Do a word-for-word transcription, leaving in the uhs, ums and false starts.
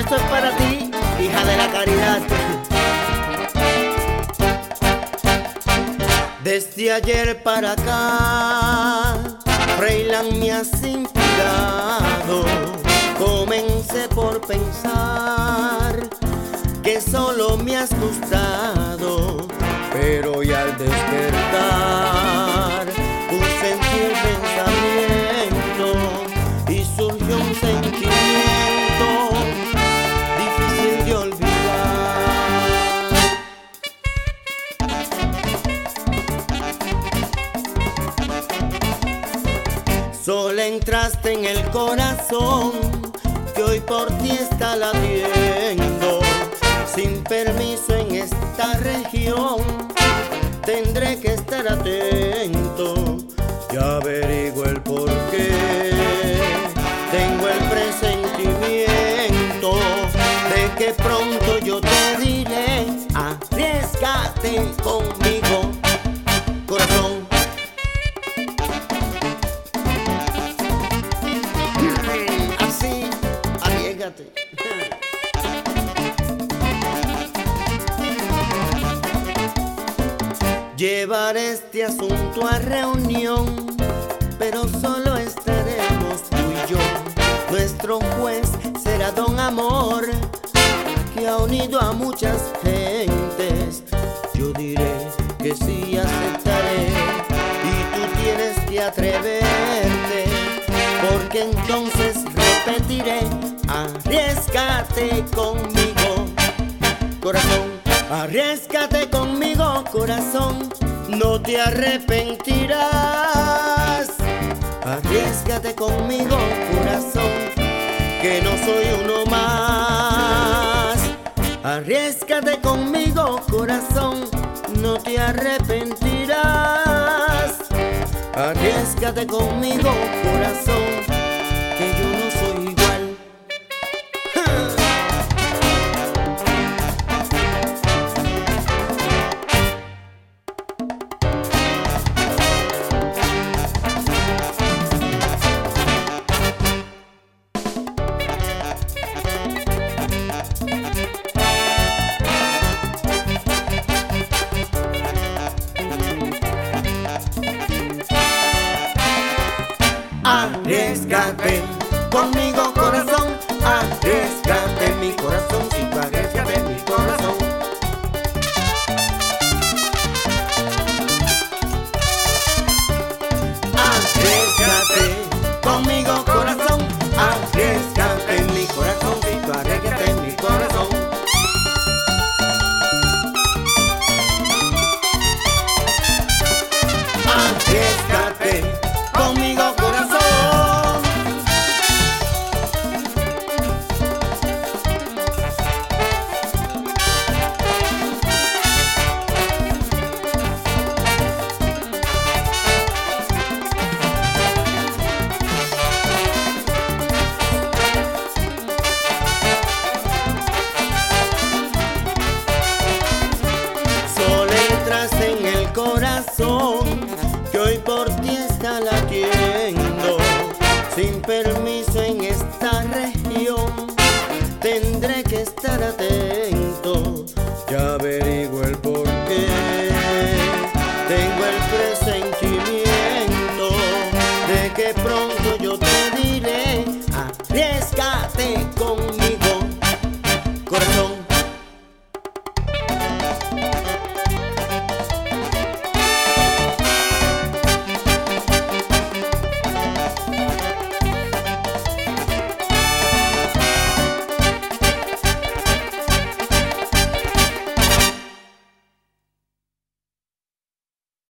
Esto es para ti, hija de la caridad. Desde ayer para acá, Freiland me has inspirado. Comencé por pensar que solo me has gustado, pero hoy al despertar puse en ti el pensamiento y surgió un sentimiento difícil de olvidar. Sola entraste en el corazón que hoy por ti está latiendo. Sin permiso en esta región tendré que estar atento y averiguo el porqué. Tengo el presentimiento de que pronto yo te diré: arriésgate conmigo, corazón. Así, arriésgate. Llevar este asunto a reunión, pero solo estaremos tú y yo. Nuestro juez será Don Amor, que ha unido a muchas gentes. Yo diré que sí aceptaré y tú tienes que atreverte, porque entonces repetiré: arriésgate conmigo, corazón. Arriésgate conmigo, corazón, no te arrepentirás. Arriésgate conmigo, corazón, que no soy uno más. Arriésgate conmigo, corazón, no te arrepentirás. Arriésgate conmigo, corazón, que yo no soy igual. Arriésgate conmigo, corazón, arriésgate mi corazoncito, arriésgate mi corazón. Arriésgate conmigo, corazón, arriésgate mi corazoncito, arriésgate mi corazón. Arriésgate conmigo, corazón. Solo entras en el corazón